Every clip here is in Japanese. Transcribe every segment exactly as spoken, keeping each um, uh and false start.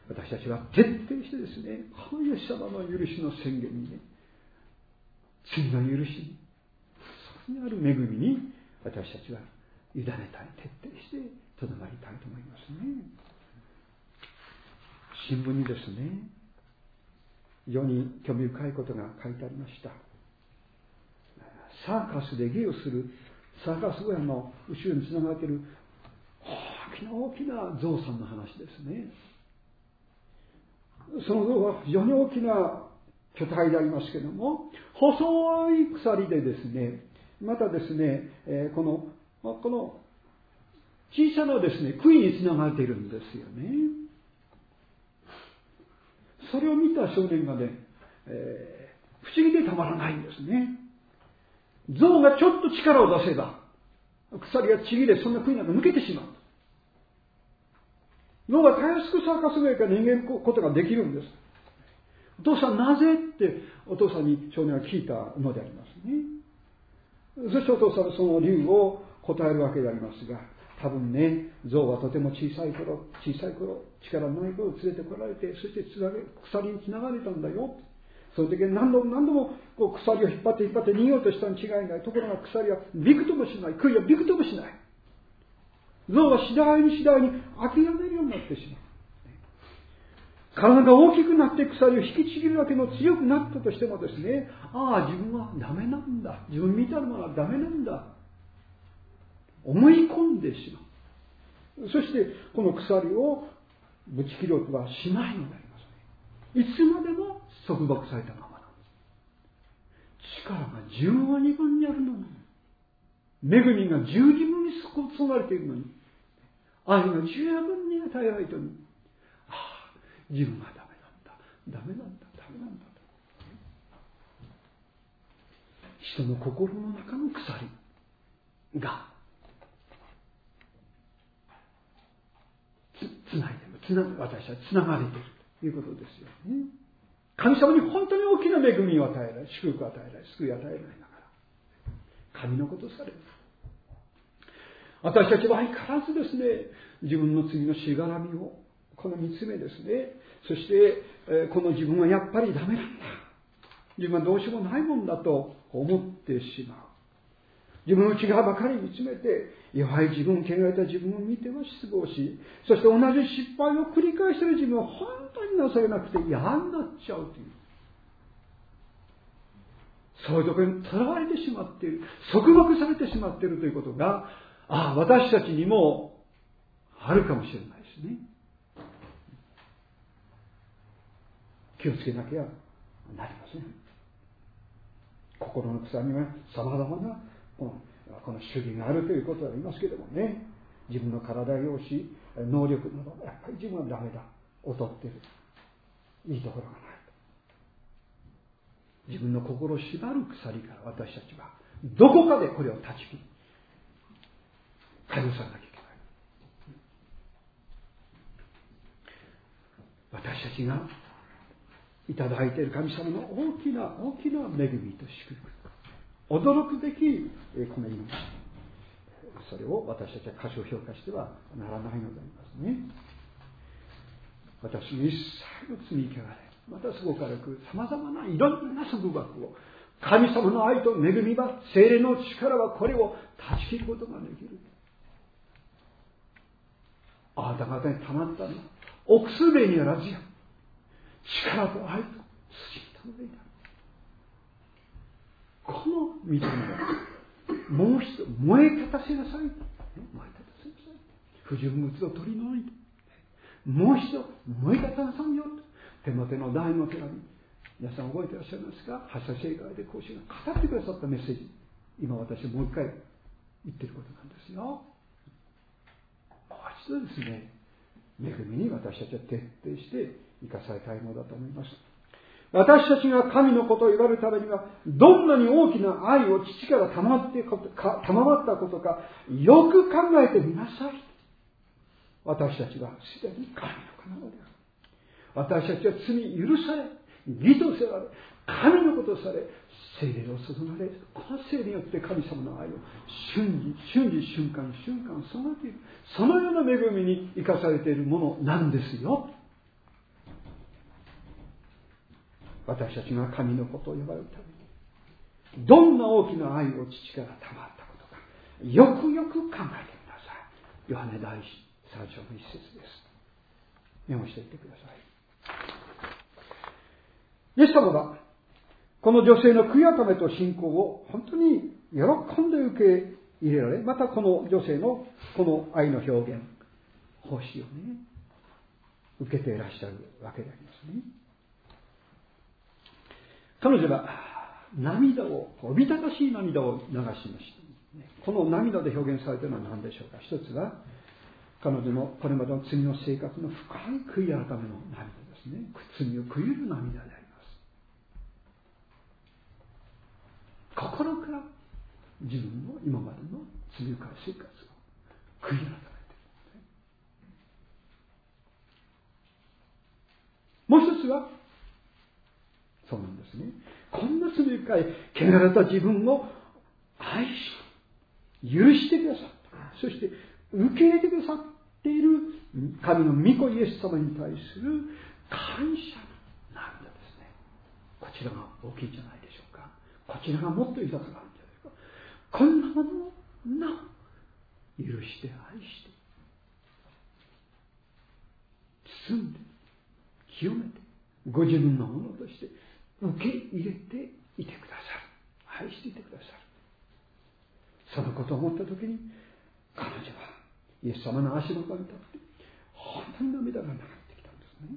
私たちは徹底してですね、このイエス様の許しの宣言にね、罪の許しに、そこにある恵みに私たちは委ねたい、徹底してとどまりたいと思いますね。新聞にですね、非常に興味深いことが書いてありました。サーカスで芸をするサーカス小屋の後ろにつながっている大きな大きな象さんの話ですね。その象は非常に大きな巨体でありますけれども、細い鎖でですね、またですね、えー、このこの小さなですね杭につながれているんですよね。それを見た少年がね、えー、不思議でたまらないんですね。象がちょっと力を出せば鎖がちぎれ、そんな杭なんか抜けてしまう。象がたやすくサーカス上から逃げることができるんです。お父さんなぜってお父さんに少年は聞いたのでありますね。そしてお父さんはその理由を答えるわけでありますが、多分ね、象はとても小さい頃、小さい頃、力のない頃連れてこられて、そして鎖につながれたんだよ。その時に何度も何度もこう鎖を引っ張って引っ張って逃げようとしたに違いない。ところが鎖はびくともしない。杭はびくともしない。象は次第に次第に諦めるようになってしまう。体が大きくなって鎖を引きちぎるだけの強くなったとしてもですね、ああ、自分はダメなんだ。自分みたいなものはダメなんだ。思い込んでしまう。そしてこの鎖をぶち切ろうとはしないのでありますね。いつまでも束縛されたままなんです。力が十二分にあるのに、恵みが十二分に注がれているのに、愛が十分に与えられているのに、ああ、自分はダメなんだ、ダメなんだ、ダメなんだと。人の心の中の鎖がつないでる、つな私はつながれているということですよね。神様に本当に大きな恵みを与えられ、祝福を与えられ、救いを与えられながら、神のことされる。私たちは相変わらずですね、自分の罪のしがらみをこの見つめですね、そして、えー、この自分はやっぱりダメなんだ、自分はどうしようもないもんだと思ってしまう。自分の内側ばかり見つめて、弱い自分、汚れた自分を見ては失望し、そして同じ失敗を繰り返している自分は本当に情けなくて嫌になっちゃうという、そういうところに囚われてしまっている、束縛されてしまっているということが、ああ、私たちにもあるかもしれないですね。気をつけなきゃなりません。心の鎖には様々なこの、この主義があるということがありますけれどもね、自分の体用紙、能力など、やっぱり自分はダメだ、劣っている、いいところがない。自分の心を縛る鎖から私たちはどこかでこれを断ち切り、解放されなきゃいけない。私たちがいただいている神様の大きな大きな恵みと祝福、驚くべきこの命、それを私たちは過小評価してはならないのでありますね。私の一切の罪汚れ、またそこからくさまざまないろんな束縛を、神様の愛と恵みは、聖霊の力はこれを断ち切ることができる。あなた方にたまったのは臆すべにあらずや、力と愛と筋との上だ。この御霊をもう一度燃え立たせなさい。燃え立たせなさい。不純物を取り除いて、もう一度燃え立たなさいよ。手の手の第の手紙、皆さん覚えていらっしゃいますか？発射聖会で講師が語ってくださったメッセージ、今私もう一回言ってることなんですよ。もう一度ですね、恵みに私たちは徹底して生かされたいものだと思います。私たちが神のことを言われるためには、どんなに大きな愛を父から賜ってか賜ったことか、よく考えてみなさい。私たちはすでに神の子なのである。私たちは罪許され、義とせられ、神のことされ、聖霊を注がれ、この聖霊によって神様の愛を瞬時、瞬時、瞬間、瞬間、備えている。そのような恵みに生かされているものなんですよ。 私たちが神のことを呼ばれるために、どんな大きな愛を父から賜ったことか、よくよく考えてください。ヨハネ第三章の一節です。メモしていってください。イエス様が、この女性の悔い改めと信仰を本当に喜んで受け入れられ、またこの女性のこの愛の表現、奉仕をね、受けていらっしゃるわけでありますね。彼女は涙を、おびただしい涙を流しました。この涙で表現されているのは何でしょうか。一つは、彼女のこれまでの罪の生活の深い悔い改めの涙ですね。罪を悔いる涙であります。心から自分の今までの罪深い生活を悔い改めている。もう一つは、そうなんですね。こんな罪深い、汚れた自分を愛し、許してくださった。そして、受け入れてくださっている神の御子イエス様に対する感謝の涙ですね。こちらが大きいんじゃないでしょうか。こちらがもっと豊かなんじゃないか。こんなものをなお許して愛して、包んで、清めて、ご自分のものとして受け入れていてくださる。愛していてくださる。そのことを思ったときに、彼女はイエス様の足元に立って、本当に涙が流れてきたんですね。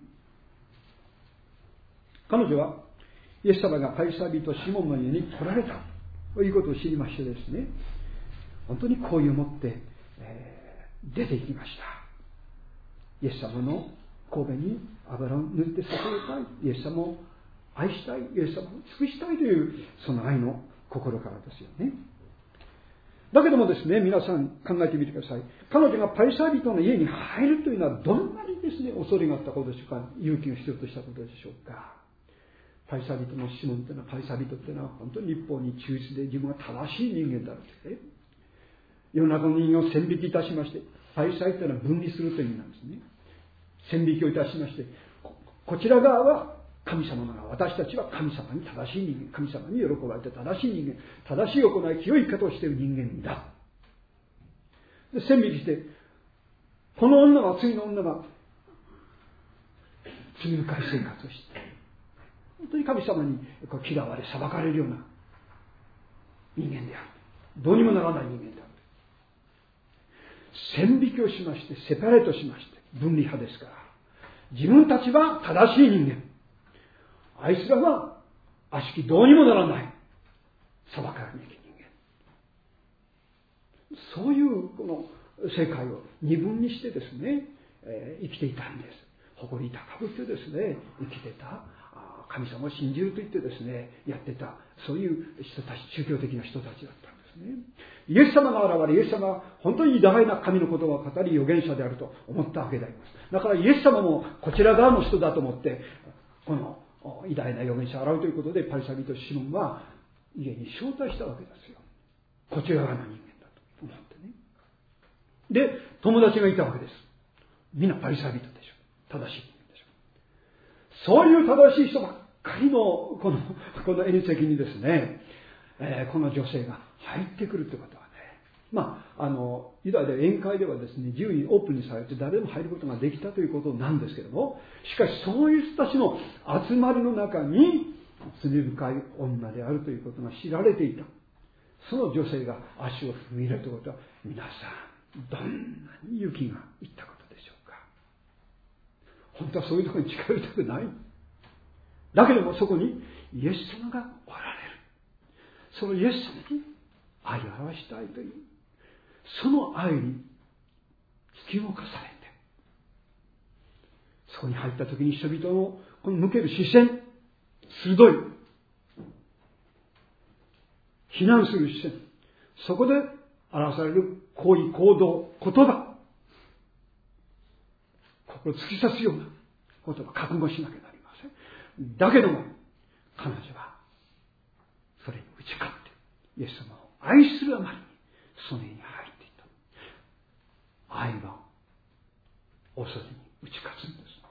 彼女は、イエス様がパリサイ人シモンの家に来られたということを知りましてですね、本当に好意を持って、えー、出て行きました。イエス様の神戸に油を塗って捧げたい、イエス様を愛したい、イエス様を尽くしたいというその愛の心からですよね。だけどもですね、皆さん考えてみてください。彼女がパリサイ人の家に入るというのはどんなにですね、恐れがあったことでしょうか、勇気を必要としたことでしょうか。パリサイ人のシモンというのは、パリサイ人というのは本当に立法に忠実で自分は正しい人間だと言って、世の中の人間を線引きいたしまして、パリサイというのは分離するという意味なんですね。線引きをいたしまして、こ, こちら側は神様の側、私たちは神様に正しい人間、神様に喜ばれて正しい人間、正しい行い、清い生き方をしている人間だ。で、線引きして、この女は、次の女は、罪深い生活をして、本当に神様に嫌われ、裁かれるような人間である。どうにもならない人間である。線引きをしまして、セパレートしまして、分離派ですから。自分たちは正しい人間。あいつらは悪しきどうにもならない。裁かれなきゃ人間。そういうこの世界を二分にしてですね、えー、生きていたんです。誇り高ぶってですね、生きてた。神様を信じると言ってですね、やってた。そういう人たち、宗教的な人たちだったんですね。イエス様が現れ、イエス様は本当に偉大な神の言葉を語り預言者であると思ったわけであります。だからイエス様もこちら側の人だと思って、この偉大な預言者を現れということで、パリサイ人シモンは家に招待したわけですよ。こちら側の人間だと思ってね。で、友達がいたわけです。みんなパリサイ人でしょ。正しい人間でしょ。そういう正しい人ばっかりのこの、この N 席にですね、えー、この女性が入ってくるということはね、まあ、あの、ユダヤで宴会ではですね、自由にオープンにされて誰でも入ることができたということなんですけども、しかしそういう人たちの集まりの中に罪深い女であるということが知られていた。その女性が足を踏み入れるということは、皆さん、どんなに勇気がいったことでしょうか。本当はそういうところに近寄りたくない。だけどもそこにイエス様がおられる。そのイエス様に愛を表したいという、その愛に突き動かされて、そこに入った時に人々のこの向ける視線、鋭い、非難する視線、そこで表される行為、行動、言葉、心を突き刺すような言葉、覚悟しなきゃなりません。だけども、彼女はそれに打ち勝って、イエス様を愛するあまりにその家に入っていった。愛は恐れに打ち勝つんです。